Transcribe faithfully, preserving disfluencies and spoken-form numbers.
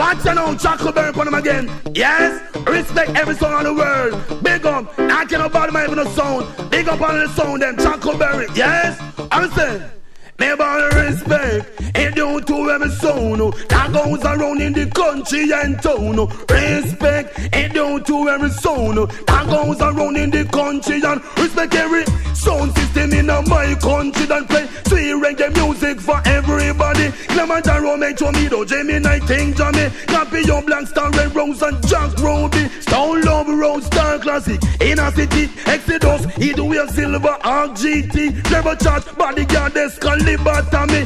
Watch you now, Chuckleberry upon them again. Yes, respect every song on the world. Big up, I cannot bother my even a sound. Big up on the sound, them Chuckleberry. Yes, I'm saying. Me about respect, it due to every sound that goes around in the country and town. Respect, it due to every sound that goes around in the country and respect every sound system in my country that play sweet reggae music for everybody. Kilimanjaro, Metro, Mido, Jamie Knight, King Jamie, Campion, Black Star, Red Rose and Jack Ruby, Stone Love, Rose Star Classic, Inner City, Exodus, Heatwave, Silver, R G T, Never Charge, Bodyguard, Escalade, Libertami,